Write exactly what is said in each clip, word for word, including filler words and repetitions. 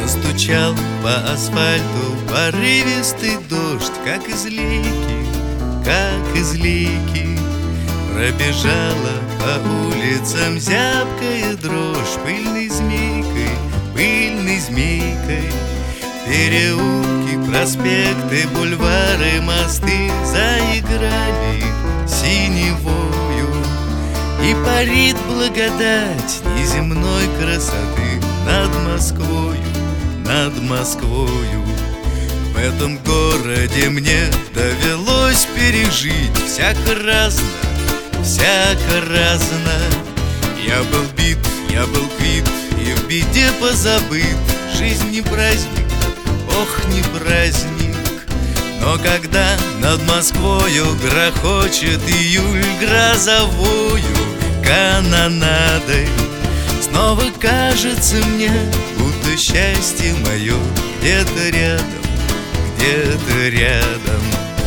Застучал по асфальту порывистый дождь, как из лейки, как из лейки. Пробежала по улицам зябкая дрожь пыльной змейкой, пыльной змейкой. Переулки, проспекты, бульвары, мосты заиграли синевою, и парит благодать неземной красоты над Москвою, над Москвою. В этом городе мне довелось пережить всяко разно, всяко разно. Я был бит, я был квит, и в беде позабыт. Жизнь не праздник, ох, не праздник. Но когда над Москвою грохочет июль грозовою канонадой, снова кажется мне, будто счастье мое где-то рядом, где-то рядом.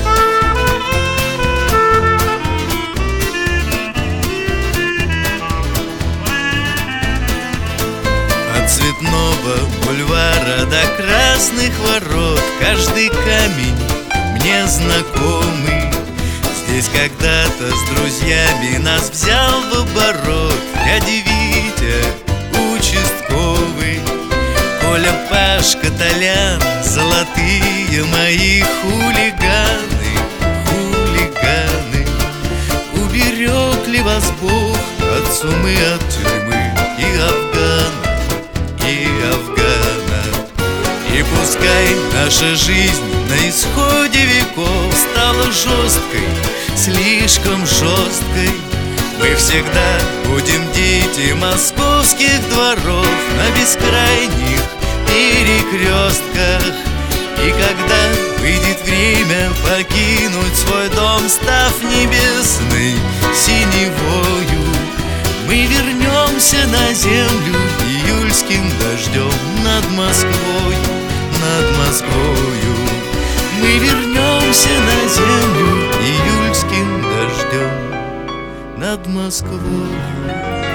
От Цветного бульвара до Красных ворот каждый камень мне знакомый. Здесь когда-то с друзьями нас взял в оборот дядя Витя, участковый, Коля, Пашка, Толян, золотые мои хулиганы, хулиганы. Уберег ли вас Бог от сумы, от тюрьмы и Афгана, и Афгана? И пускай наша жизнь на исходе веков стала жесткой, слишком жесткой, мы всегда будем дети московских дворов на бескрайних перекрестках. И когда выйдет время покинуть свой дом, став небесной синевою, мы вернемся на землю июльским дождем над Москвою, над Москвою. Мы вернемся на землю июльским дождем над Москвою.